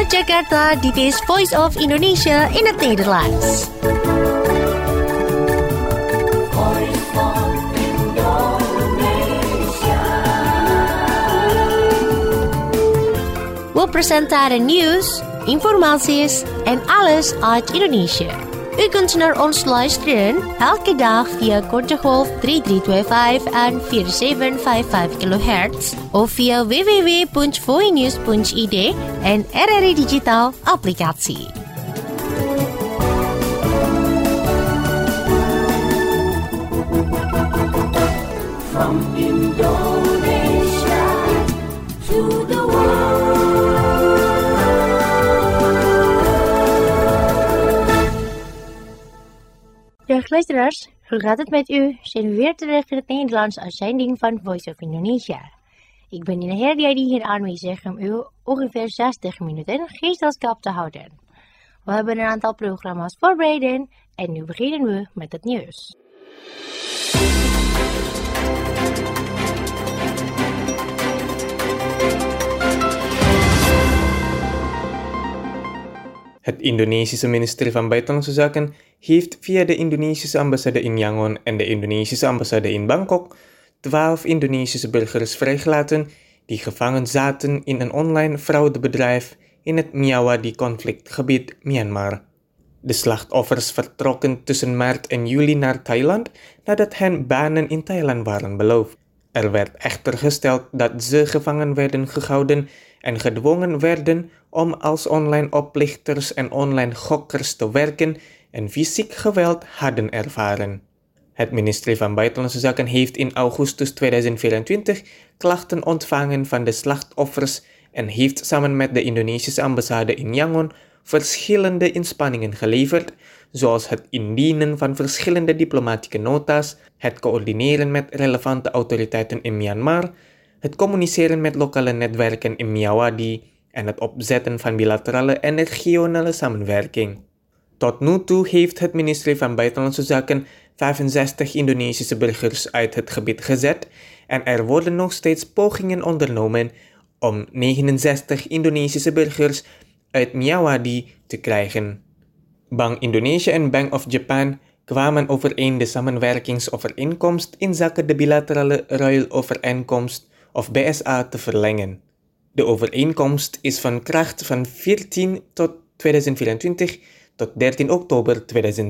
Vanuit Jakarta, dit is Voice of Indonesia in het Nederlands. We presenteren nieuws, informaties en alles uit Indonesië. U kunt naar ons luisteren elke dag via korte golf 3325 en 4755 kHz of via www.voinews.id en RRI Digital applicatie. From Indonesia to the world. Dag luisteraars, hoe gaat het met u? Zijn we weer terug in het Nederlands uitzending van Voice of Indonesia. Ik ben Nina Herdiadi hier aanwezig om u ongeveer 60 minuten gezelschap te houden. We hebben een aantal programma's voorbereid en nu beginnen we met het nieuws. Het Indonesische ministerie van Buitenlandse Zaken heeft via de Indonesische ambassade in Yangon en de Indonesische ambassade in Bangkok 12 Indonesische burgers vrijgelaten die gevangen zaten in een online fraudebedrijf in het Myawaddy-conflictgebied Myanmar. De slachtoffers vertrokken tussen maart en juli naar Thailand nadat hen banen in Thailand waren beloofd. Er werd echter gesteld dat ze gevangen werden gehouden en gedwongen werden om als online oplichters en online gokkers te werken en fysiek geweld hadden ervaren. Het ministerie van Buitenlandse Zaken heeft in augustus 2024 klachten ontvangen van de slachtoffers en heeft samen met de Indonesische ambassade in Yangon verschillende inspanningen geleverd, zoals het indienen van verschillende diplomatieke nota's, het coördineren met relevante autoriteiten in Myanmar, het communiceren met lokale netwerken in Myawaddy en het opzetten van bilaterale en regionale samenwerking. Tot nu toe heeft het ministerie van Buitenlandse Zaken 65 Indonesische burgers uit het gebied gezet en er worden nog steeds pogingen ondernomen om 69 Indonesische burgers uit Myawaddy te krijgen. Bank Indonesia en Bank of Japan kwamen overeen de samenwerkingsovereenkomst inzake de bilaterale ruilovereenkomst of BSA te verlengen. De overeenkomst is van kracht van 14 tot 2024 tot 13 oktober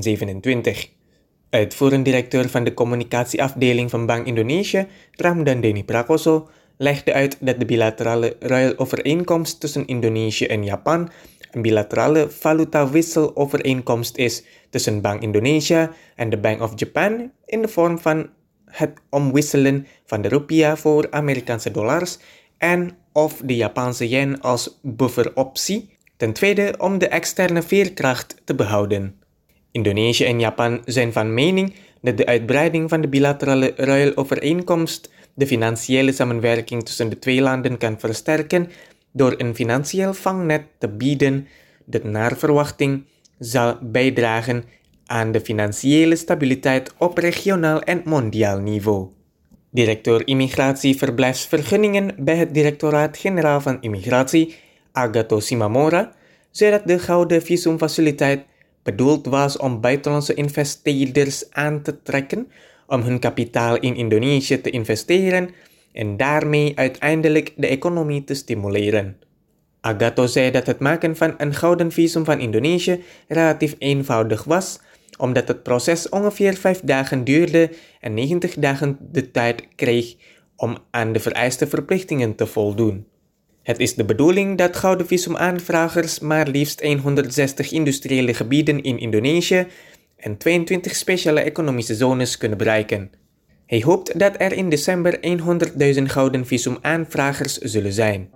2027. Uitvoerend directeur van de communicatieafdeling van Bank Indonesia, Ramdan Denny Prakoso, legde uit dat de bilaterale ruilovereenkomst tussen Indonesië en Japan een bilaterale valutawisselovereenkomst is tussen Bank Indonesia en de Bank of Japan in de vorm van het omwisselen van de rupiah voor Amerikaanse dollars en of de Japanse yen als bufferoptie. Ten tweede om de externe veerkracht te behouden. Indonesië en Japan zijn van mening dat de uitbreiding van de bilaterale ruilovereenkomst de financiële samenwerking tussen de twee landen kan versterken door een financieel vangnet te bieden dat naar verwachting zal bijdragen aan de financiële stabiliteit op regionaal en mondiaal niveau. Directeur Immigratie-verblijfsvergunningen bij het Directoraat-Generaal van Immigratie, Agato Simamora, zei dat de gouden visumfaciliteit bedoeld was om buitenlandse investeerders aan te trekken om hun kapitaal in Indonesië te investeren en daarmee uiteindelijk de economie te stimuleren. Agato zei dat het maken van een gouden visum van Indonesië relatief eenvoudig was, omdat het proces ongeveer 5 dagen duurde en 90 dagen de tijd kreeg om aan de vereiste verplichtingen te voldoen. Het is de bedoeling dat gouden visumaanvragers maar liefst 160 industriële gebieden in Indonesië en 22 speciale economische zones kunnen bereiken. Hij hoopt dat er in december 100.000 gouden visumaanvragers zullen zijn.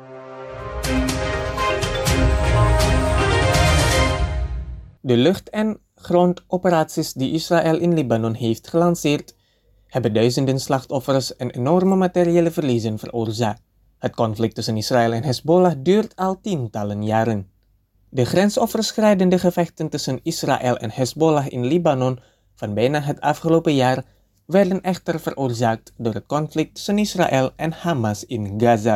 De lucht- en grondoperaties die Israël in Libanon heeft gelanceerd, hebben duizenden slachtoffers en enorme materiële verliezen veroorzaakt. Het conflict tussen Israël en Hezbollah duurt al tientallen jaren. De grensoverschrijdende gevechten tussen Israël en Hezbollah in Libanon van bijna het afgelopen jaar werden echter veroorzaakt door het conflict tussen Israël en Hamas in Gaza.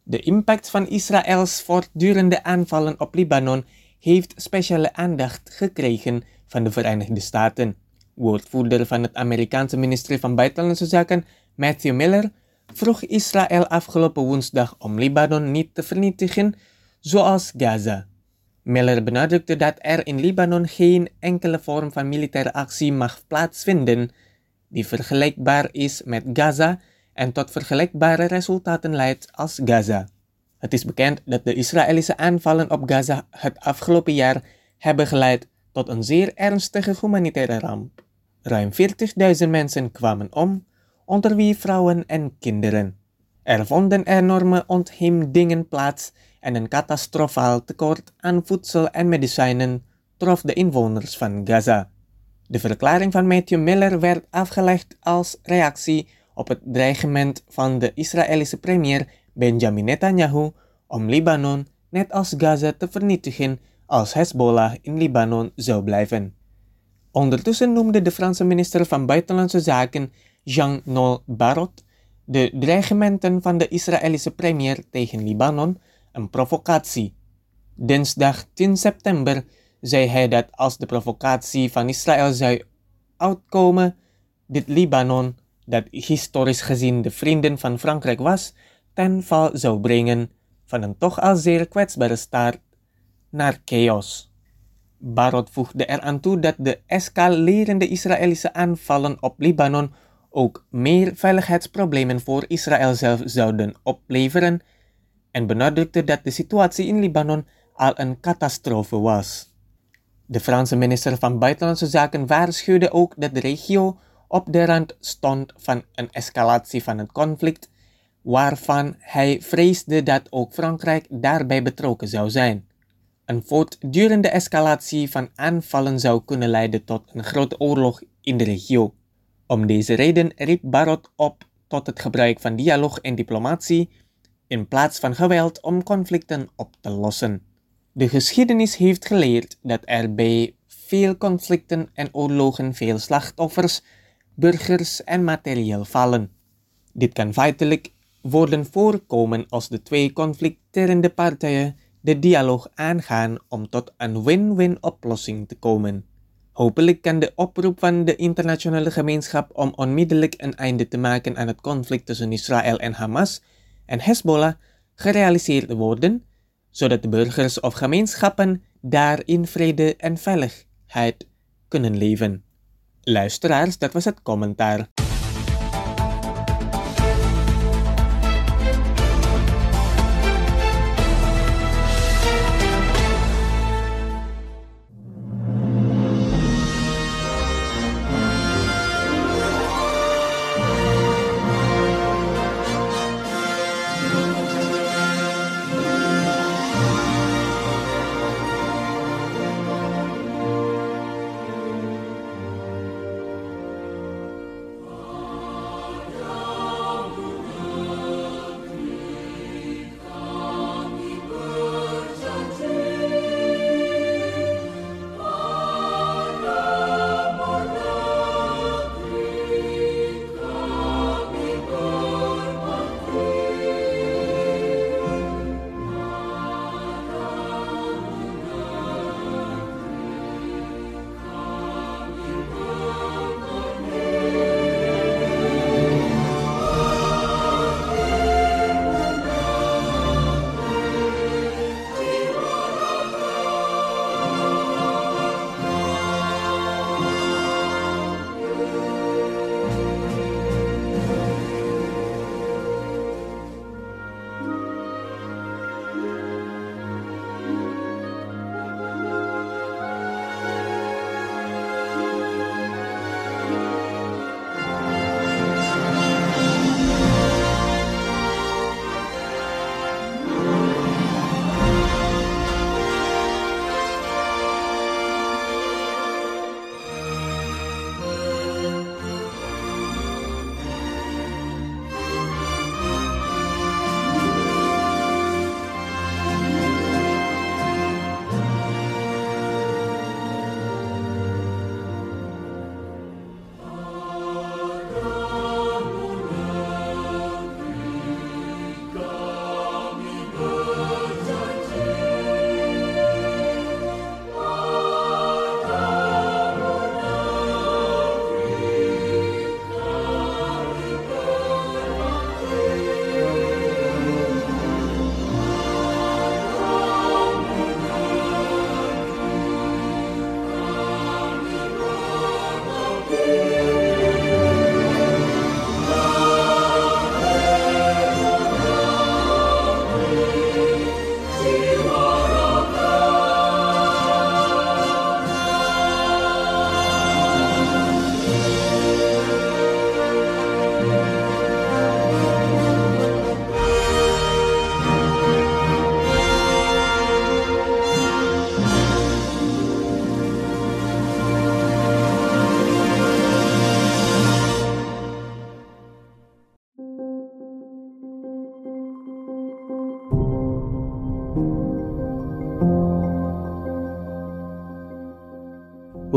De impact van Israëls voortdurende aanvallen op Libanon heeft speciale aandacht gekregen van de Verenigde Staten. Woordvoerder van het Amerikaanse ministerie van Buitenlandse Zaken, Matthew Miller, vroeg Israël afgelopen woensdag om Libanon niet te vernietigen, zoals Gaza. Miller benadrukte dat er in Libanon geen enkele vorm van militaire actie mag plaatsvinden die vergelijkbaar is met Gaza en tot vergelijkbare resultaten leidt als Gaza. Het is bekend dat de Israëlische aanvallen op Gaza het afgelopen jaar hebben geleid tot een zeer ernstige humanitaire ramp. Ruim 40.000 mensen kwamen om, onder wie vrouwen en kinderen. Er vonden enorme ontheemdingen plaats en een catastrofaal tekort aan voedsel en medicijnen trof de inwoners van Gaza. De verklaring van Matthew Miller werd afgelegd als reactie op het dreigement van de Israëlische premier Benjamin Netanyahu om Libanon net als Gaza te vernietigen als Hezbollah in Libanon zou blijven. Ondertussen noemde de Franse minister van Buitenlandse Zaken Jean-Noël Barrot de dreigementen van de Israëlische premier tegen Libanon een provocatie. Dinsdag 10 september zei hij dat als de provocatie van Israël zou uitkomen, dit Libanon, dat historisch gezien de vrienden van Frankrijk was, ten val zou brengen van een toch al zeer kwetsbare staat naar chaos. Barrot voegde eraan toe dat de escalerende Israëlische aanvallen op Libanon ook meer veiligheidsproblemen voor Israël zelf zouden opleveren en benadrukte dat de situatie in Libanon al een catastrofe was. De Franse minister van Buitenlandse Zaken waarschuwde ook dat de regio op de rand stond van een escalatie van het conflict, waarvan hij vreesde dat ook Frankrijk daarbij betrokken zou zijn. Een voortdurende escalatie van aanvallen zou kunnen leiden tot een grote oorlog in de regio. Om deze reden riep Barrot op tot het gebruik van dialoog en diplomatie in plaats van geweld om conflicten op te lossen. De geschiedenis heeft geleerd dat er bij veel conflicten en oorlogen veel slachtoffers, burgers en materieel vallen. Dit kan feitelijk worden voorkomen als de twee conflicterende partijen de dialoog aangaan om tot een win-win oplossing te komen. Hopelijk kan de oproep van de internationale gemeenschap om onmiddellijk een einde te maken aan het conflict tussen Israël en Hamas en Hezbollah gerealiseerd worden, zodat de burgers of gemeenschappen daar in vrede en veiligheid kunnen leven. Luisteraars, dat was het commentaar.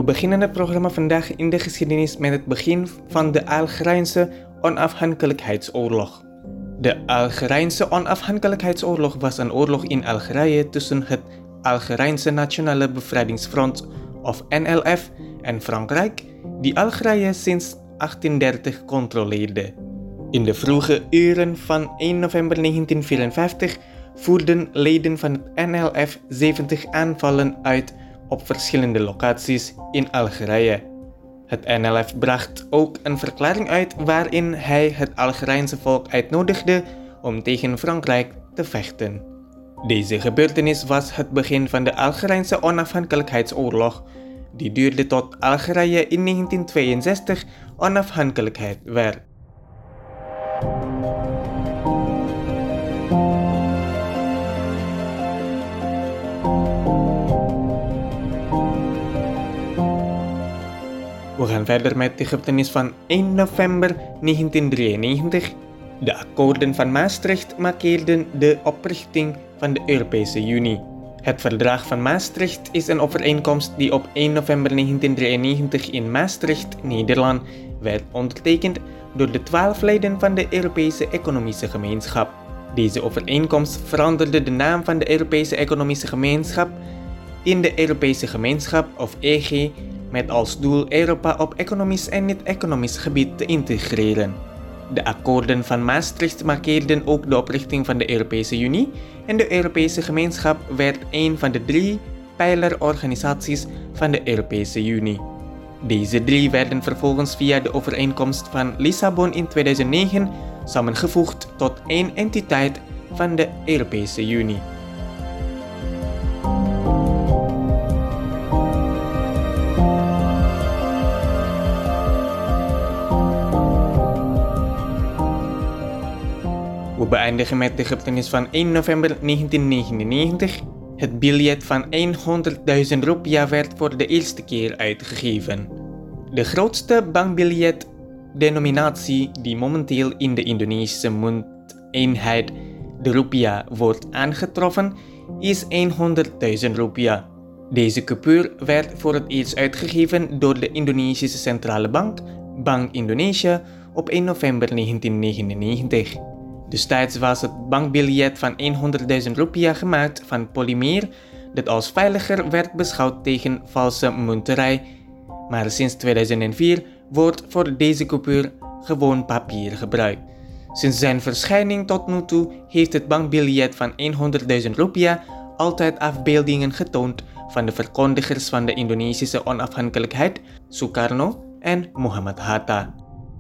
We beginnen het programma vandaag in de geschiedenis met het begin van de Algerijnse onafhankelijkheidsoorlog. De Algerijnse onafhankelijkheidsoorlog was een oorlog in Algerije tussen het Algerijnse Nationale Bevrijdingsfront of NLF en Frankrijk, die Algerije sinds 1830 controleerde. In de vroege uren van 1 november 1954 voerden leden van het NLF 70 aanvallen uit op verschillende locaties in Algerije. Het NLF bracht ook een verklaring uit waarin hij het Algerijnse volk uitnodigde om tegen Frankrijk te vechten. Deze gebeurtenis was het begin van de Algerijnse onafhankelijkheidsoorlog, die duurde tot Algerije in 1962 onafhankelijkheid werd. We gaan verder met de gebeurtenis van 1 november 1993. De akkoorden van Maastricht markeerden de oprichting van de Europese Unie. Het Verdrag van Maastricht is een overeenkomst die op 1 november 1993 in Maastricht, Nederland, werd ondertekend door de 12 leden van de Europese Economische Gemeenschap. Deze overeenkomst veranderde de naam van de Europese Economische Gemeenschap in de Europese Gemeenschap of EG, met als doel Europa op economisch en niet-economisch gebied te integreren. De akkoorden van Maastricht markeerden ook de oprichting van de Europese Unie en de Europese Gemeenschap werd een van de 3 pijlerorganisaties van de Europese Unie. Deze 3 werden vervolgens via de overeenkomst van Lissabon in 2009 samengevoegd tot één entiteit van de Europese Unie. We beëindigen met de gebeurtenis van 1 november 1999. Het biljet van 100.000 rupiah werd voor de eerste keer uitgegeven. De grootste bankbiljet-denominatie die momenteel in de Indonesische munteenheid, de rupiah, wordt aangetroffen, is 100.000 rupiah. Deze coupure werd voor het eerst uitgegeven door de Indonesische Centrale Bank, Bank Indonesia, op 1 november 1999. Destijds was het bankbiljet van 100.000 rupiah gemaakt van polymeer dat als veiliger werd beschouwd tegen valse munterij, maar sinds 2004 wordt voor deze coupure gewoon papier gebruikt. Sinds zijn verschijning tot nu toe heeft het bankbiljet van 100.000 rupiah altijd afbeeldingen getoond van de verkondigers van de Indonesische onafhankelijkheid, Sukarno en Muhammad Hatta.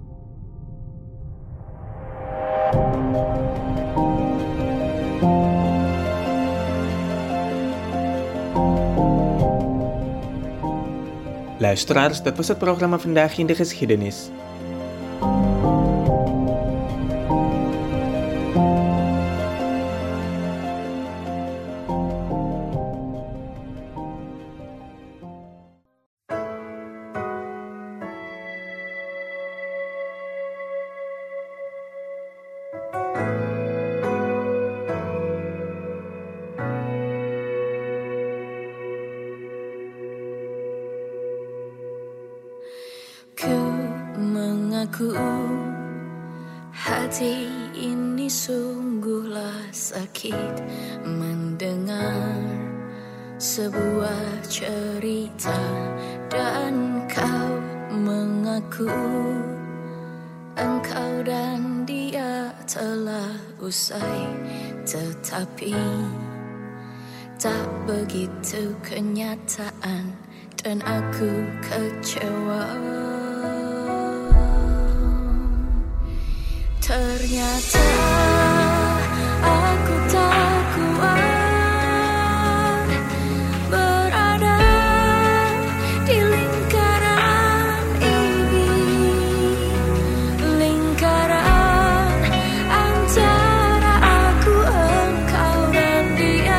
Luisteraars, dat was het programma Vandaag in de Geschiedenis. Hati ini sungguhlah sakit mendengar sebuah cerita dan kau mengaku engkau dan dia telah usai, tetapi tak begitu kenyataan dan aku kecewa. Ternyata aku tak kuat berada di lingkaran ini, lingkaran antara aku, engkau dan dia.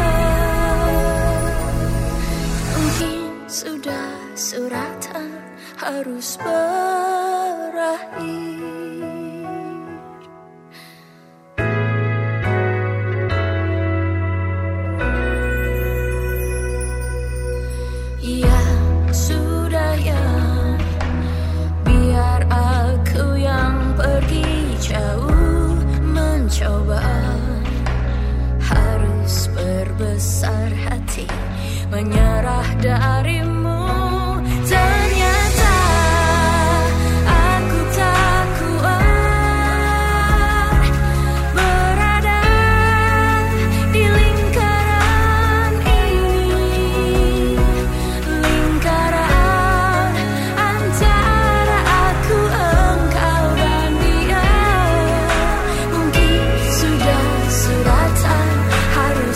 Mungkin sudah suratan harus berakhir. Yang menyerah darimu. Ternyata aku tak kuat berada di lingkaran ini, lingkaran antara aku, engkau dan dia. Mungkin sudah suratan harus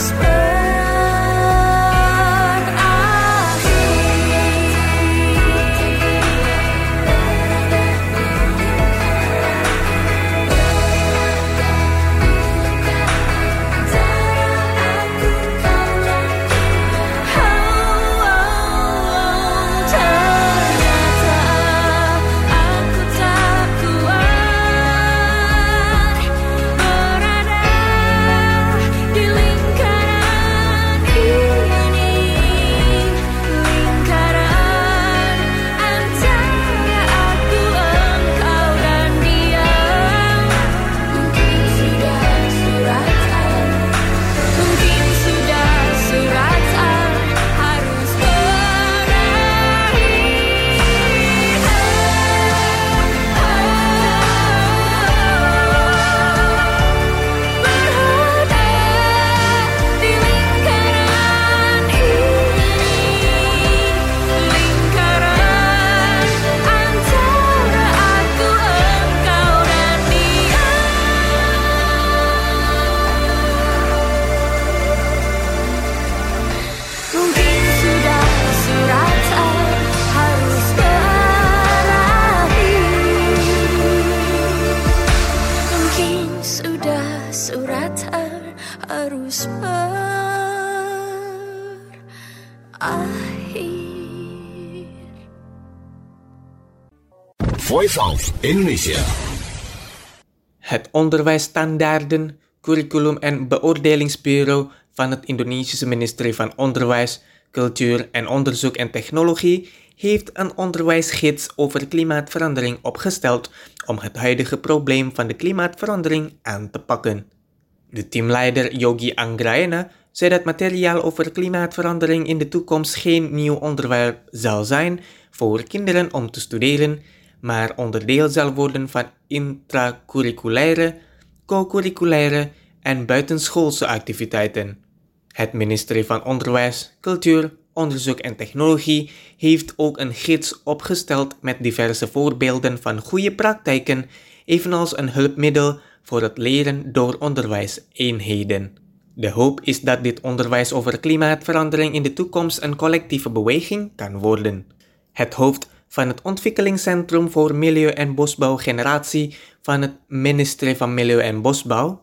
Voice of Indonesia. Het Onderwijsstandaarden, Curriculum en Beoordelingsbureau van het Indonesische ministerie van Onderwijs, Cultuur en Onderzoek en Technologie heeft een onderwijsgids over klimaatverandering opgesteld om het huidige probleem van de klimaatverandering aan te pakken. De teamleider Yogi Anggraena zei dat materiaal over klimaatverandering in de toekomst geen nieuw onderwerp zal zijn voor kinderen om te studeren, maar onderdeel zal worden van intracurriculaire, co-curriculaire en buitenschoolse activiteiten. Het ministerie van Onderwijs, Cultuur, Onderzoek en Technologie heeft ook een gids opgesteld met diverse voorbeelden van goede praktijken, evenals een hulpmiddel voor het leren door onderwijseenheden. De hoop is dat dit onderwijs over klimaatverandering in de toekomst een collectieve beweging kan worden. Het hoofd van het Ontwikkelingscentrum voor Milieu- en Bosbouwgeneratie van het ministerie van Milieu en Bosbouw,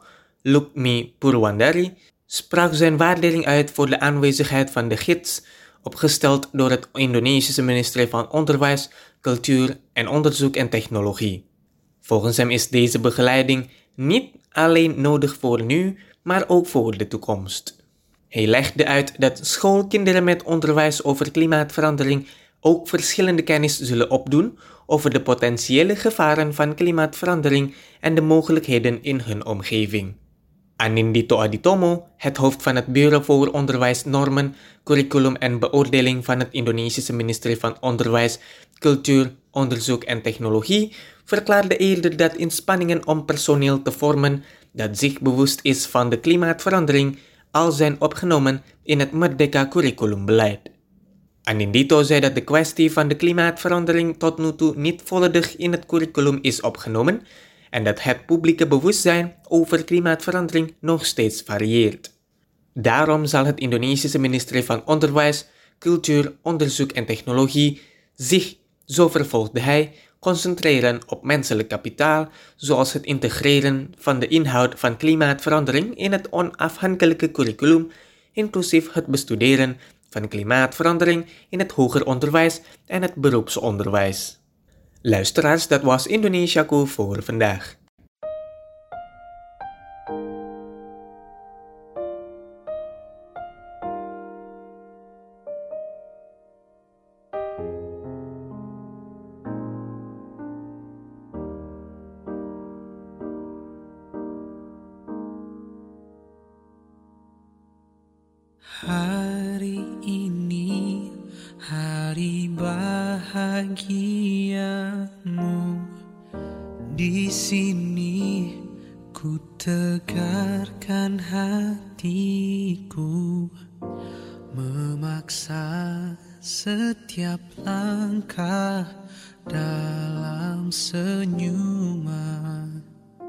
Lukmi Purwandari, sprak zijn waardering uit voor de aanwezigheid van de gids, opgesteld door het Indonesische ministerie van Onderwijs, Cultuur en Onderzoek en Technologie. Volgens hem is deze begeleiding niet alleen nodig voor nu, maar ook voor de toekomst. Hij legde uit dat schoolkinderen met onderwijs over klimaatverandering ook verschillende kennis zullen opdoen over de potentiële gevaren van klimaatverandering en de mogelijkheden in hun omgeving. Anindito Aditomo, het hoofd van het Bureau voor Onderwijsnormen, Curriculum en Beoordeling van het Indonesische ministerie van Onderwijs, Cultuur, Onderzoek en Technologie, verklaarde eerder dat inspanningen om personeel te vormen dat zich bewust is van de klimaatverandering al zijn opgenomen in het Merdeka curriculumbeleid. Anindito zei dat de kwestie van de klimaatverandering tot nu toe niet volledig in het curriculum is opgenomen en dat het publieke bewustzijn over klimaatverandering nog steeds varieert. Daarom zal het Indonesische ministerie van Onderwijs, Cultuur, Onderzoek en Technologie zich, zo vervolgde hij, concentreren op menselijk kapitaal, zoals het integreren van de inhoud van klimaatverandering in het onafhankelijke curriculum, inclusief het bestuderen van klimaatverandering in het hoger onderwijs en het beroepsonderwijs. Luisteraars, dat was Indonesiaku voor vandaag. Hari ini kemuliaan-Mu. Di sini ku tegarkan hatiku, memaksa setiap langkah dalam senyuman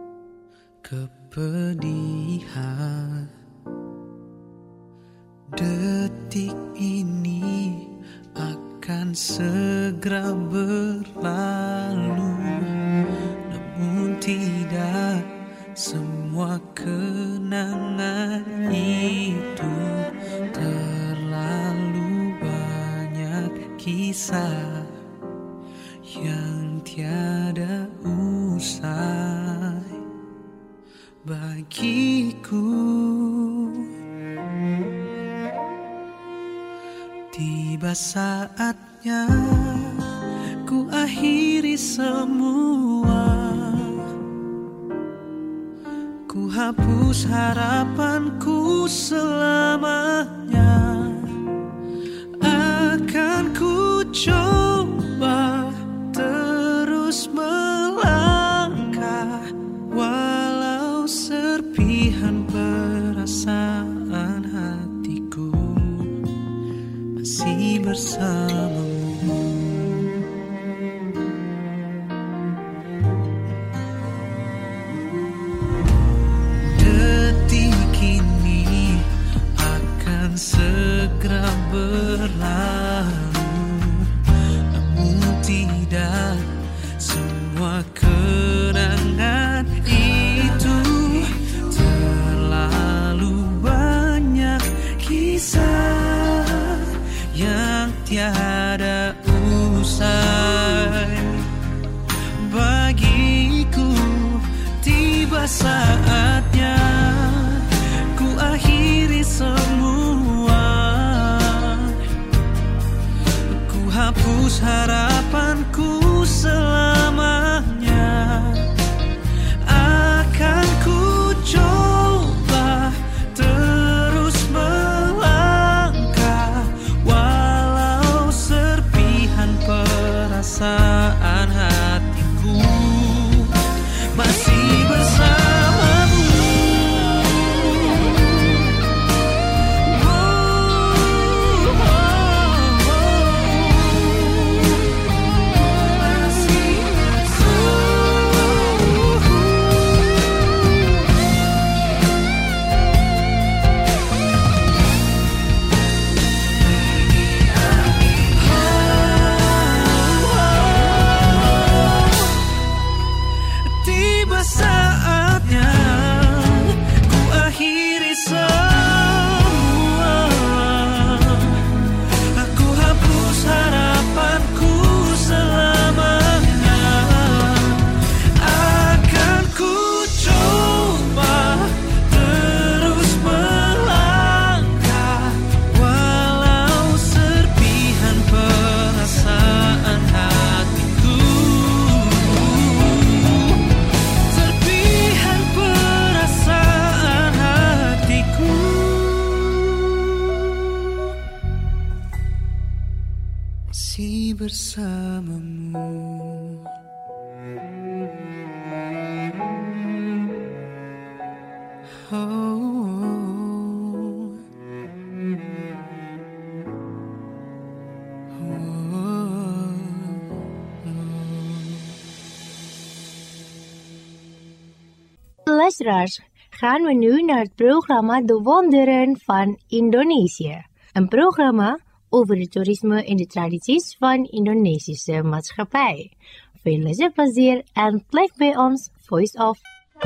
kepedihan. Detik ini akan segera berlalu, namun tidak semua kenangan itu. Terlalu banyak kisah yang tiada usai bagiku. Tiba saatnya ku akhiri semua, ku hapus harapanku selamanya. Akan ku coba terus melangkah, walau serpihan perasaan hatiku masih bersamamu. Detik ini akan segera berlalu, namun tidak semua kenangan itu. Terlalu banyak kisah yang tiada usai bagiku. Tiba saatnya ku akhiri semua, ku hapus harapanku selamanya. Akan ku coba terus melangkah, walau serpihan perasaan hatiku masih bersamamu. Tiba saatnya ku akhiri semua, aku hapus harapanku selamanya. Akan ku coba terus melangkah, walau serpihan perasaan hatiku. Serpihan perasaan hatiku masih bersamamu. Luisteraars, gaan we nu naar het programma De Wonderen van Indonesië. Een programma over het toerisme en de tradities van Indonesische maatschappij. Veel luisterplezier en blijf bij ons Voice of.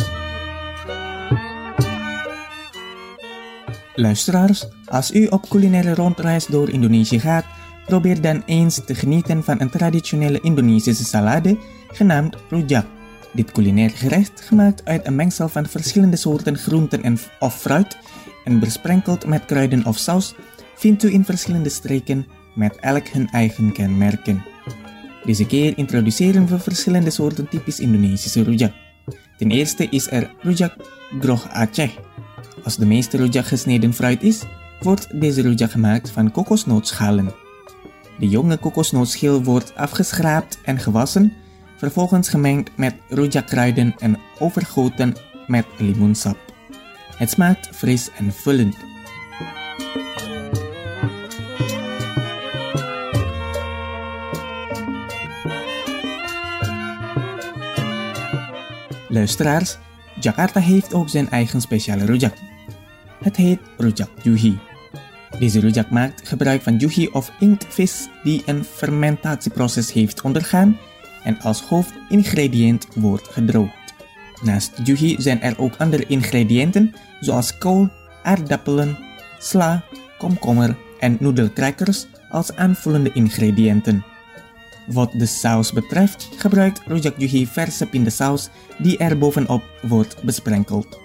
Luisteraars, als u op culinaire rondreis door Indonesië gaat, probeer dan eens te genieten van een traditionele Indonesische salade genaamd rujak. Dit culinair gerecht, gemaakt uit een mengsel van verschillende soorten groenten of fruit en besprenkeld met kruiden of saus, vindt u in verschillende streken met elk hun eigen kenmerken. Deze keer introduceren we verschillende soorten typisch Indonesische rujak. Ten eerste is er rujak groch Aceh. Als de meeste rujak gesneden fruit is, wordt deze rujak gemaakt van kokosnootschalen. De jonge kokosnootschil wordt afgeschraapt en gewassen, vervolgens gemengd met rujakkruiden en overgoten met limoensap. Het smaakt fris en vullend. Luisteraars, Jakarta heeft ook zijn eigen speciale rujak. Het heet rujak juhi. Deze rujak maakt gebruik van juhi of inktvis die een fermentatieproces heeft ondergaan en als hoofdingrediënt wordt gedroogd. Naast juhi zijn er ook andere ingrediënten zoals kool, aardappelen, sla, komkommer en noedelcrackers als aanvullende ingrediënten. Wat de saus betreft gebruikt rujak juhi verse pindasaus die er bovenop wordt besprenkeld.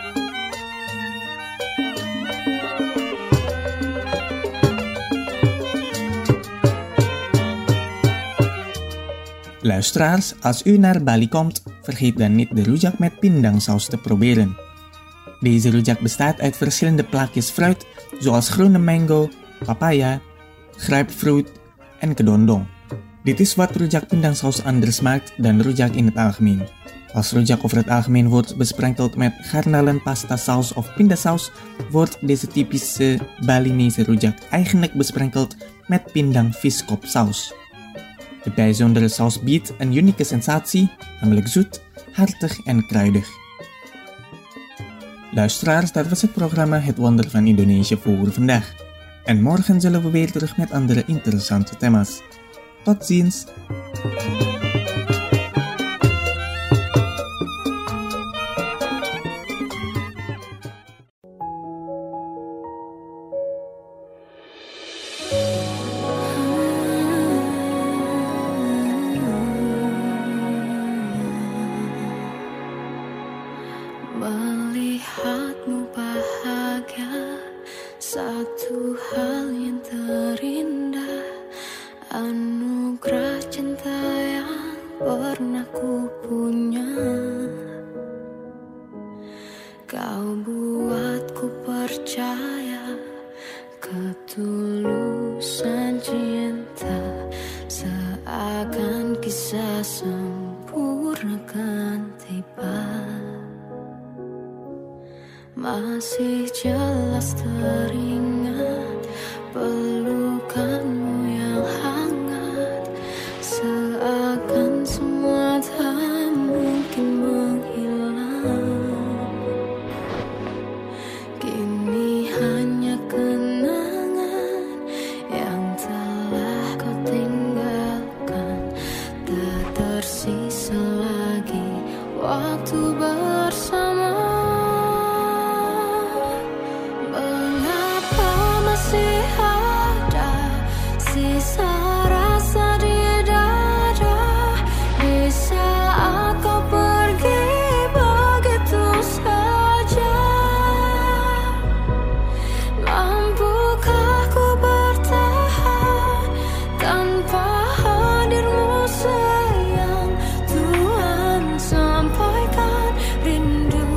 Luisteraars, als u naar Bali komt, vergeet dan niet de rujak met pindangsaus te proberen. Deze rujak bestaat uit verschillende plakjes fruit, zoals groene mango, papaya, grapefruit en kedondong. Dit is wat rujak pindangsaus anders maakt dan rujak in het algemeen. Als rujak over het algemeen wordt besprenkeld met garnalen, pasta saus of pindasaus, wordt deze typische Balinese rujak eigenlijk besprenkeld met pindang viskopsaus. De bijzondere saus biedt een unieke sensatie, namelijk zoet, hartig en kruidig. Luisteraars, dat was het programma Het Wonder van Indonesië voor vandaag. En morgen zullen we weer terug met andere interessante thema's. Tot ziens! Melihatmu bahagia, satu hal yang terindah, anugerah cinta yang pernah ku punya. Kau buatku percaya ketulusan cinta, seakan kisah sempurna kan tiba. Masih jelas teringat pelukanmu yang hangat, seakan semua tak mungkin menghilang. Kini hanya kenangan yang telah kau tinggalkan, tak tersisa lagi waktu bersama. Masih ada sisa rasa di dada di saat kau pergi begitu saja. Mampukah ku bertahan tanpa hadirmu sayang? Tuhan sampaikan rindu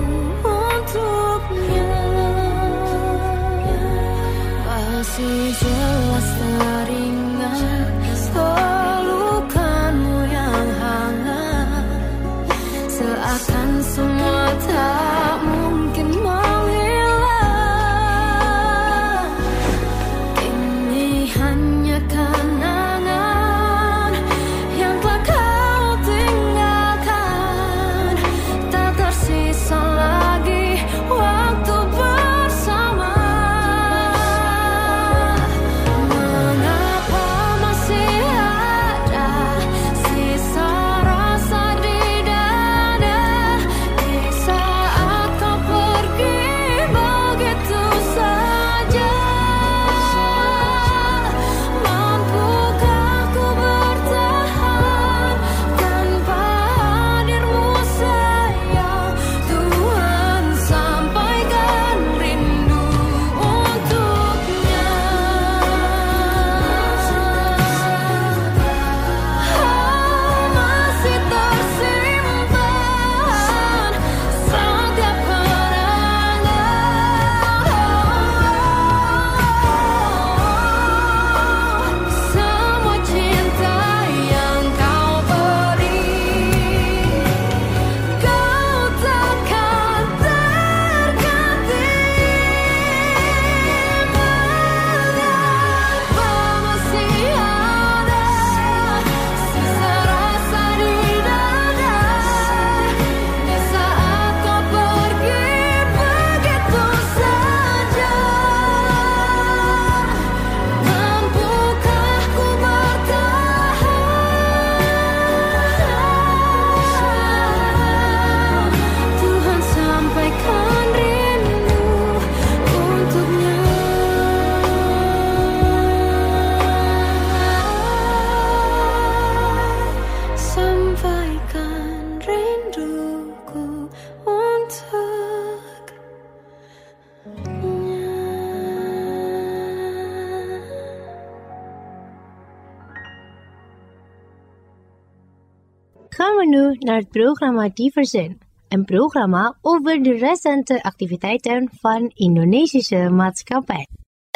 gaan we nu naar het programma Diversen. Een programma over de recente activiteiten van Indonesische maatschappij.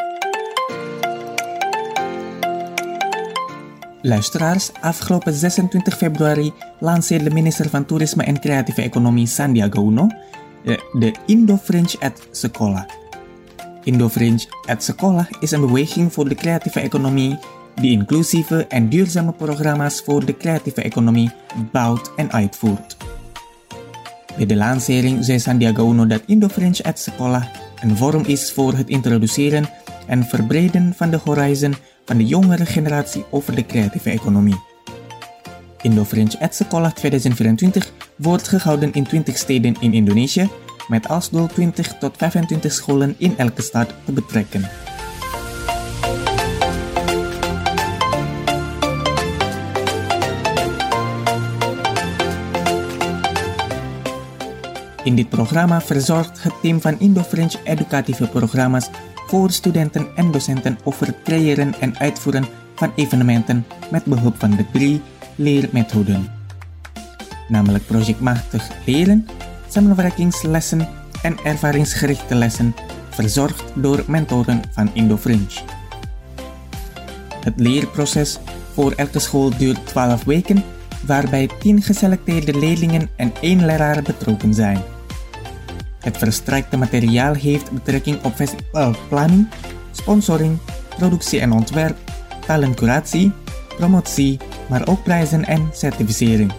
Luisteraars, afgelopen 26 februari lanceerde minister van Toerisme en Creatieve Economie Sandiaga Uno de Indo-Fringe at Sekolah. Indo-Fringe at Sekolah is een beweging voor de creatieve economie die inclusieve en duurzame programma's voor de creatieve economie bouwt en uitvoert. Bij de lancering zei Sandiaga Uno dat Indo-Fringe at Sekolah een vorm is voor het introduceren en verbreden van de horizon van de jongere generatie over de creatieve economie. Indo-Fringe at Sekolah 2024 wordt gehouden in 20 steden in Indonesië, met als doel 20 tot 25 scholen in elke stad te betrekken. In dit programma verzorgt het team van Indo-Fringe educatieve programma's voor studenten en docenten over het creëren en uitvoeren van evenementen met behulp van de 3 leermethoden. Namelijk projectmatig leren, samenwerkingslessen en ervaringsgerichte lessen, verzorgd door mentoren van Indo-Fringe. Het leerproces voor elke school duurt 12 weken, waarbij 10 geselecteerde leerlingen en 1 leraar betrokken zijn. Het verstrekte materiaal heeft betrekking op festivalplanning, sponsoring, productie en ontwerp, talentcuratie, promotie, maar ook prijzen en certificering.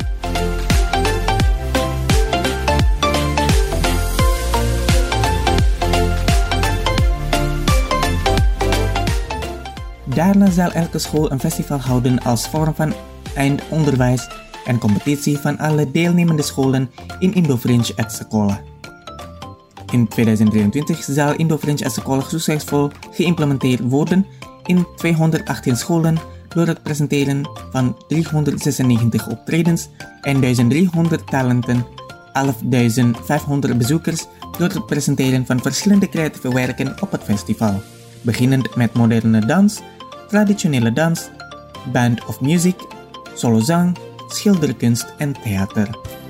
Daarna zal elke school een festival houden als vorm van eindonderwijs en competitie van alle deelnemende scholen in Indo-Fringe at Sekolah. In 2023 zal Indo-Fringe at Sekolah succesvol geïmplementeerd worden in 218 scholen door het presenteren van 396 optredens en 1300 talenten, 11.500 bezoekers door het presenteren van verschillende creatieve werken op het festival, beginnend met moderne dans, traditionele dans, band of music, solozang, schilderkunst en theater.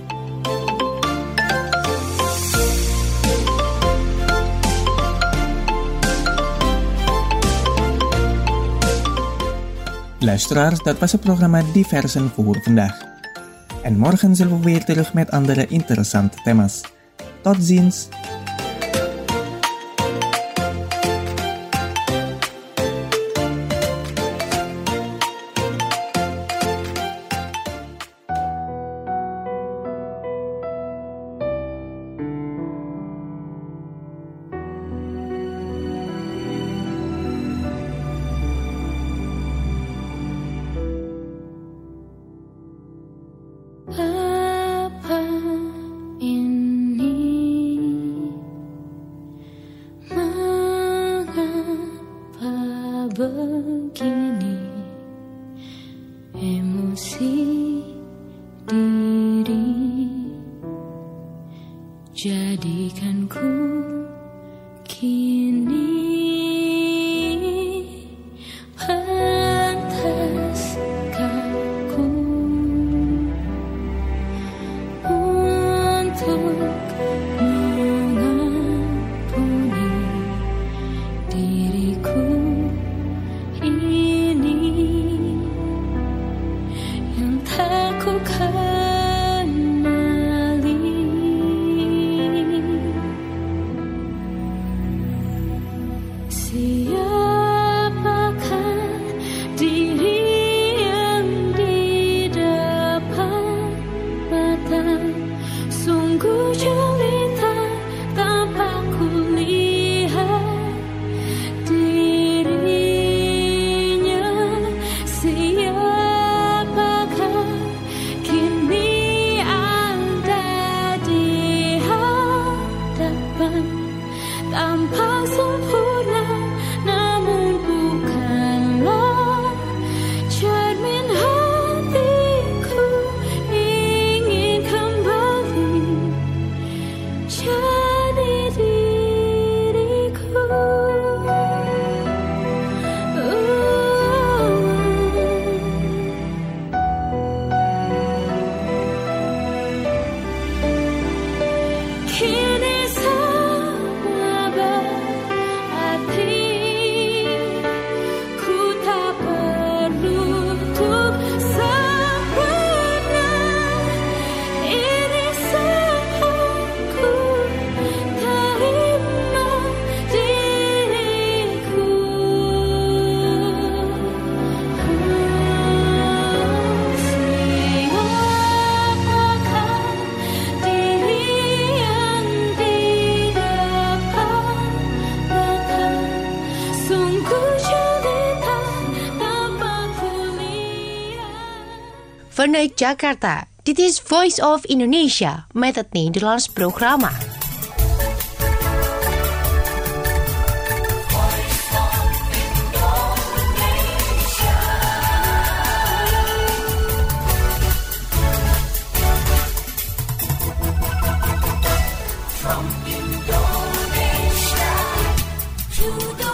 Luisteraars, dat was het programma Diversen voor vandaag. En morgen zullen we weer terug met andere interessante thema's. Tot ziens! Apa ini? Mengapa begini? Emosi diri jadikan ku kini. Pantaskah ku untuk mengampuni diriku ini yang tak ku kenali. Siapakah diri yang di depan mata? Sungguh jelita tanpa ku lihat dirinya. Siapakah kini vanuit Jakarta. Dit is Voice of Indonesia met het Nederlands programma. From Indonesia to the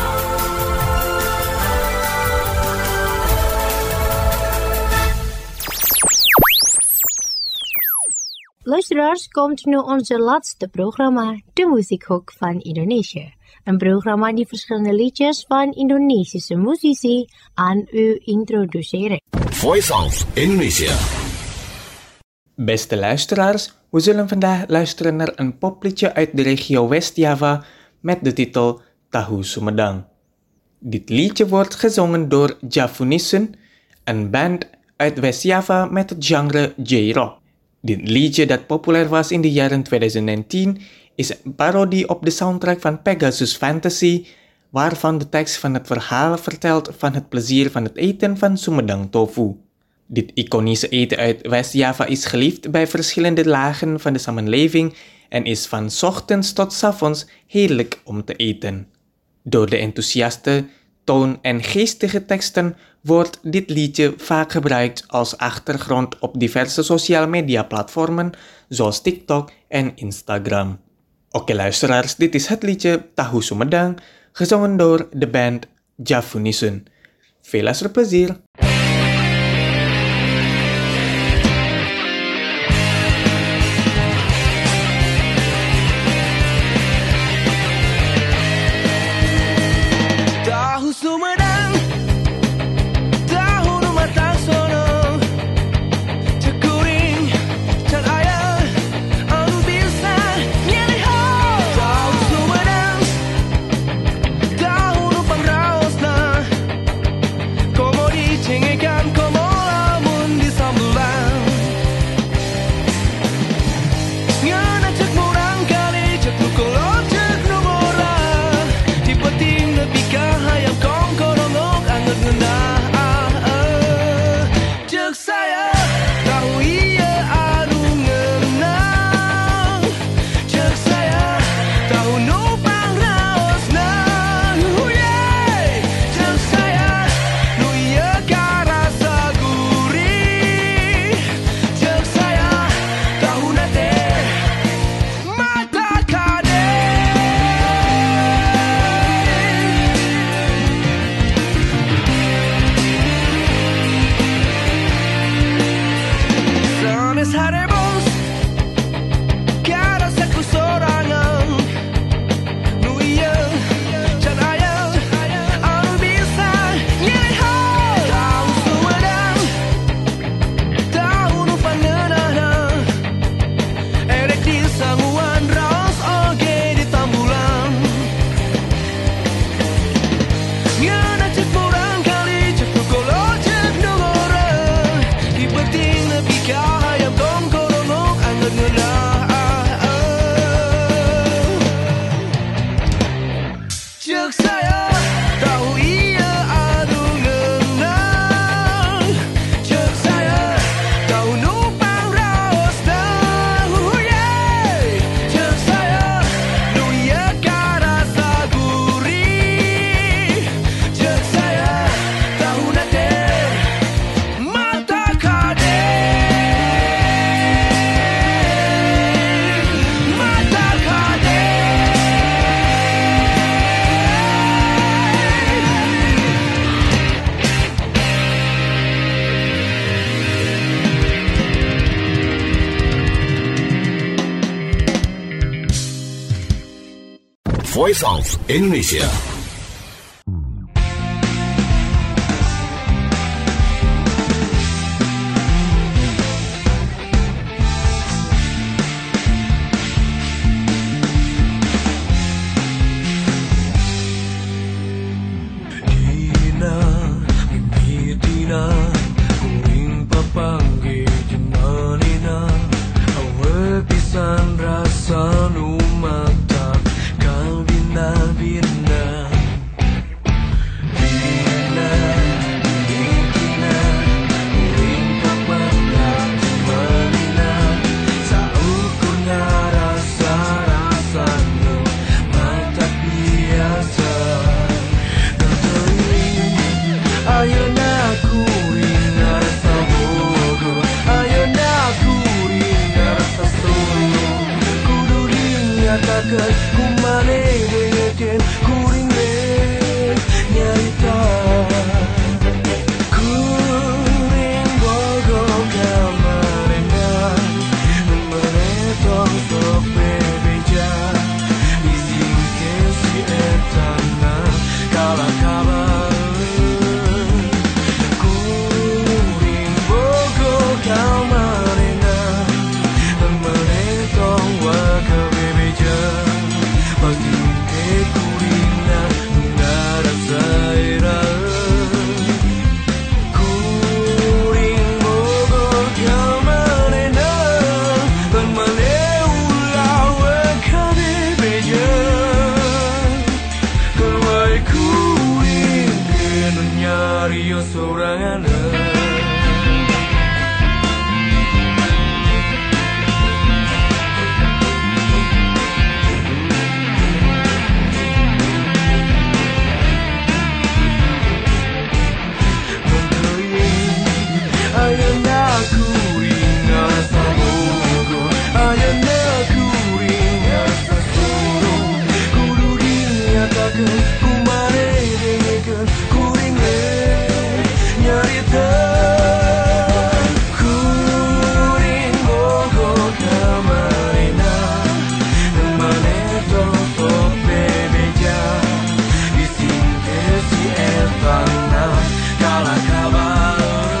Luisteraars, komt nu onze laatste programma, de Muziekhoek van Indonesië. Een programma die verschillende liedjes van Indonesische muzici aan u introduceren. Voice of Indonesia. Beste luisteraars, we zullen vandaag luisteren naar een popliedje uit de regio West-Java met de titel Tahu Sumedang. Dit liedje wordt gezongen door Javunisun, een band uit West-Java met het genre J-rock. Dit liedje dat populair was in de jaren 2010 is een parodie op de soundtrack van Pegasus Fantasy, waarvan de tekst van het verhaal vertelt van het plezier van het eten van Sumedang tofu. Dit iconische eten uit West-Java is geliefd bij verschillende lagen van de samenleving en is van 's ochtends tot 's avonds heerlijk om te eten. Door de enthousiaste, toon- en geestige teksten wordt dit liedje vaak gebruikt als achtergrond op diverse sociale media platformen zoals TikTok en Instagram. Oké luisteraars, dit is het liedje Tahu Sumedang, gezongen door de band Javunisun. Veel luisterplezier! Tahu Sumedang, tahu rumah sono, cekuring, can ayah, bisa nyeliho. Tahu Sumedang, tahu numpang raosna, komo dicengekan, komo lamun disambelan. Ngana cek murang kali, cek nukolo, cek nungora, dipeting nepika hayam kong korongok anget ngenah. Cek saya tahu iya anu ngenang, cek saya tahu numpang raosna. Cek saya nu iya karasa gurih, cek saya tahu nate mata kade. Sanes harebos karasa kusorangan, nu iya can aya anu bisa nyeliho. Tahu Sumedang, tahu nu pangeunahna, erek disanguan raos oge ditambulan. Ngana cek murang kali, cek nukolo, cek nungora, dipeting nepika hayam kong korongok anget ngeunah. Cek saya tahu iya anu ngenang, cek saya tahu numpang raosna. Cek saya nu iya karasa gurih, cek saya tahu nate mata kade. Mata kade. Voice of Indonesia. Dina, mimpi Dina, kuring papanggi jemanina, awe pisan rasa nu mata, kal bina bina. takkan kumane dengekeun kuring we nyarita kuring bogo kamarena menetong sok bebeja izin si etana kala kabar kuring bogo kamarena menetong wa bebeja pasti ke kuringna ngara saira kuring bogo kamarena mane ulawa kabebeja kawai kuring kena nyari yo sorangana Ayana kuring asa bogo Ayana kuring asa soro Kudu dinyatakeun kumare dengekeun kuring we nyarita kuring bogo kamarena manetong sok bebeja disingke si etana kala kabar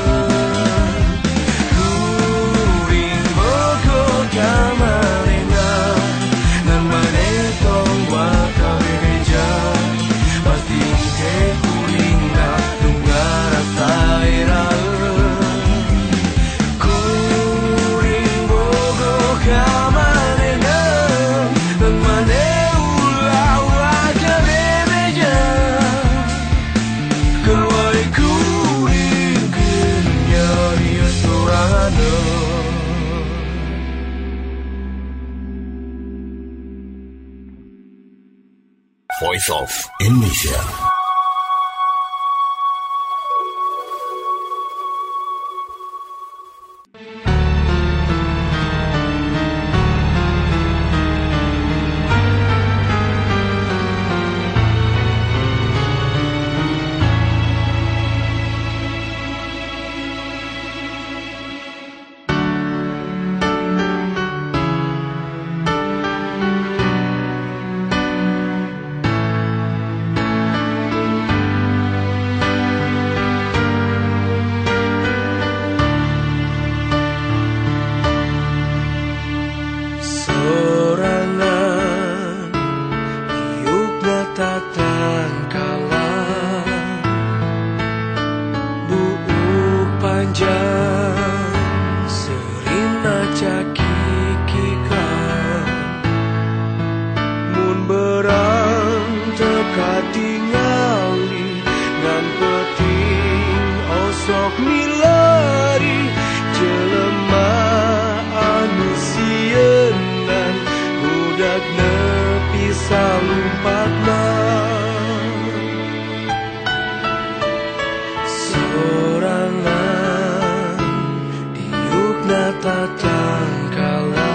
kuring bogo kamarena manetong wa kabebeja pasti ke kuringna tungara saira kuring bogo kamarena mane ulawa kabebeja kawai kuring keun nyari sorangana Voice of Indonesia. Sorangan yukna tatang kala buuk panjang serina cakikikan mun berang teka tingali ngan peting osok milari jelema anu sieun budak nepi salumpatna sorangan diukna tatang kala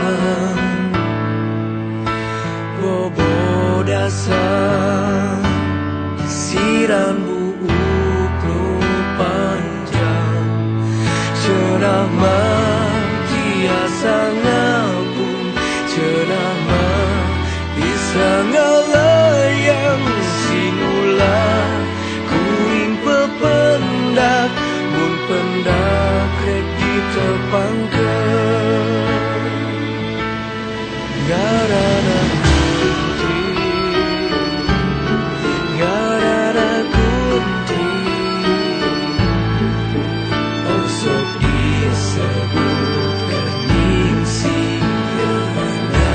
bobodasan siran buuk nu panjang cenah mah tiasa ngapun cenah mah bisa ngalayang singulah kuring pependak mun pendak rek ditepangkeun garana kunti garana kunti osok disebut kening siana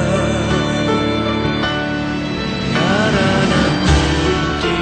garana kunti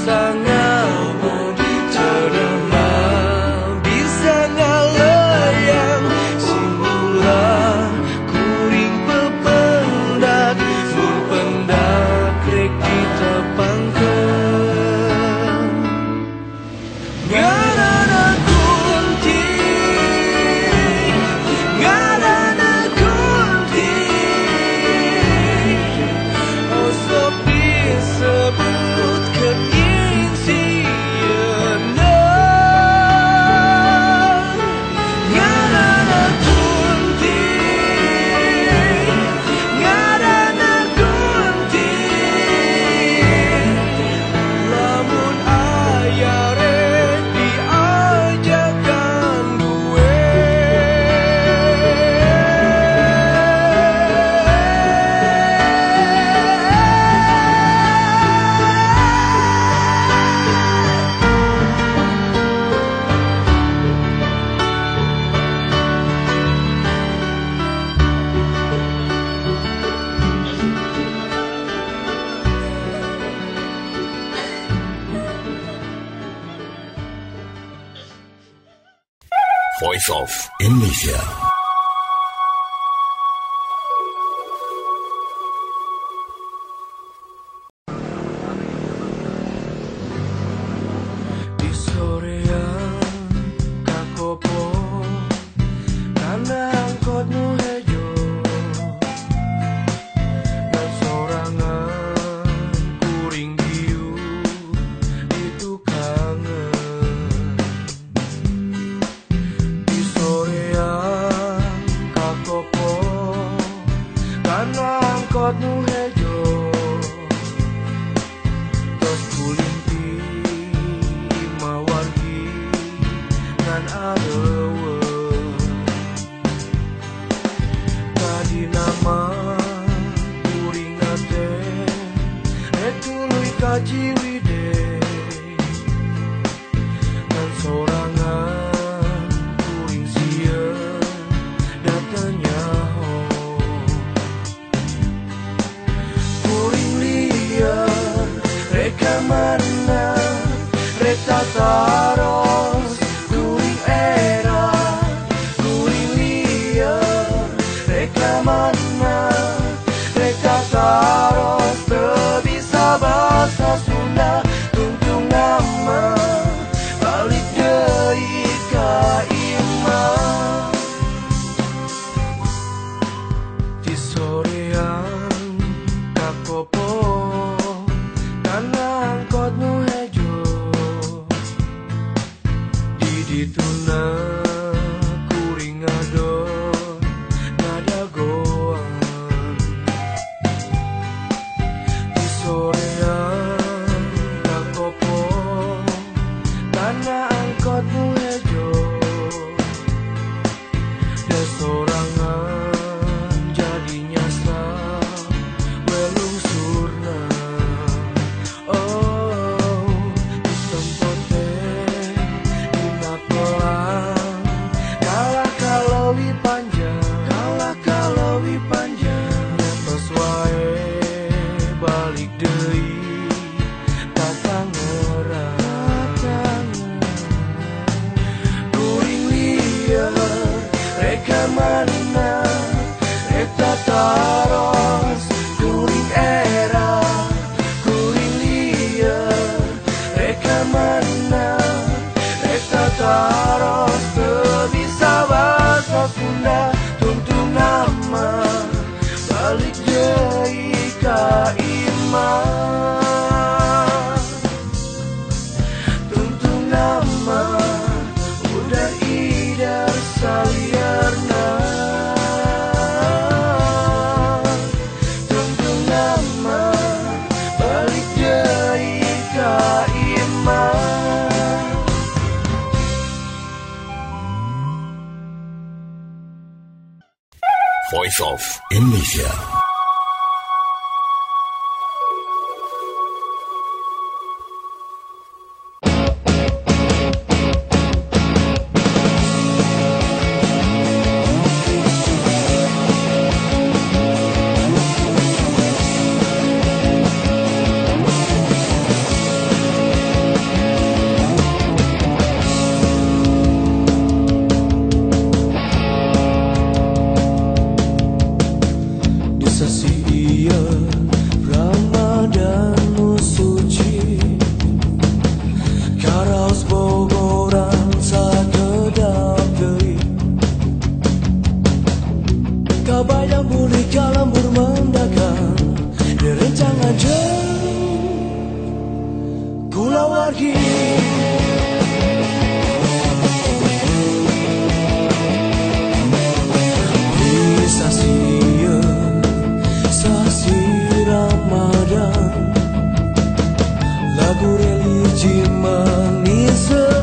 Voice of Indonesia. Di sorean kakopo karena angkotmu hejo dan sorangan kuring diu itu kangen. Di sorean kakopo karena angkotmu hejo terus kulimpi mawargi dan adewe tadi nama kuringate etului kaji wide dan sorangan kuring sia datanya ho kuring liar reka mana reta taros kuring era kuring liar reka mana reka taros terbisa bahasa Sunda tuntung nama balik deui ka imah di sorean kapopo karena angkotmu hejo di dituna kuring adon nada goan di sorean kapopo karena angkotmu hejo dan sorangan jadinya sah belum surna. Oh, di tempote dina pelang kalah kalawi panjang nyatos wae balik deui ka Tangerang. Kuring liar reka mana reta taros kuring era kuring liar reka mana reta taros terbisa bahasa Sunda tuntung nama balik deui ka imah tuntung nama udah idar salierna tuntung nama balik deui ka imah. Voice of Indonesia. pergi. Sasi Ramadan, lagu religi manis.